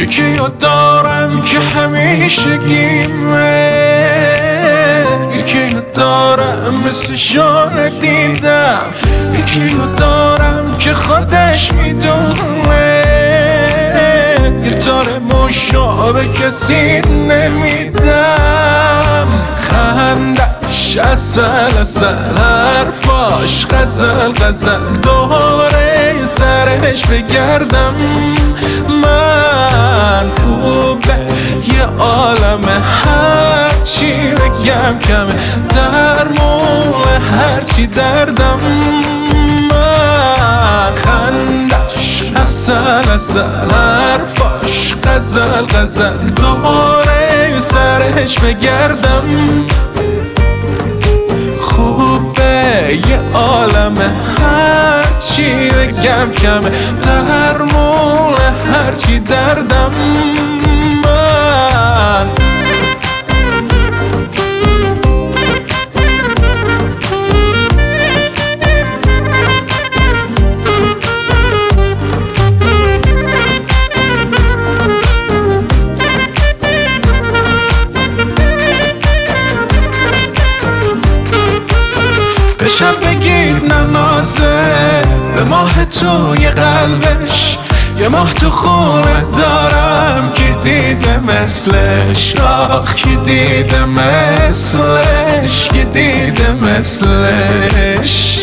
یکی رو دارم که همیشه گیمه، یکی رو دارم مثل شانه دیدم، یکی رو دارم که خودش میدونه یه تاره مشابه کسی نمیدم. خندش اصل حرفاش غزل دوره سرش بگردم. من خوبه یه عالمه هرچی بگم کمه، درمون هرچی دردم. من خندش اصل حرفاش غزل دوره سرش بگردم. خوبه یه عالمه هرچی بگم کمه، درمون هرچی دردم. من به شب بگید ننازه، به ماه تو یه قلبش، یه ماه تو خونه دارم که دیده مثلش، آخ که دیده مثلش، که دیده مثلش.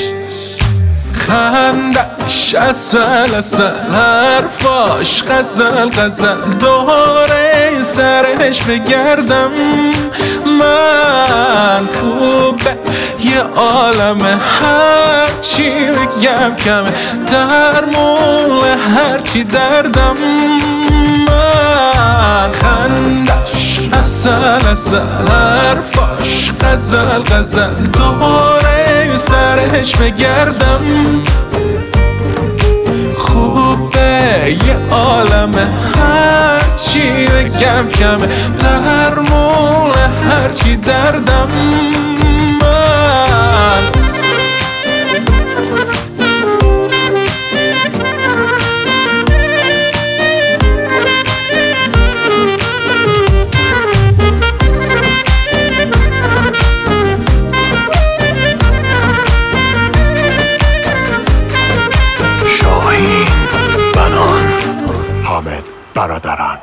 خندش اصل حرفاش غزل دوره سرش بگردم. من خوبه یه عالمه هرچی بگم کمه، درمون هرچی دردم. من خندش اصل حرفاش غزل دوره سرش بگردم. خوبه یه عالمه هرچی بگم کمه، درمون هرچی دردم. من شاهین بنان، حامد برادران.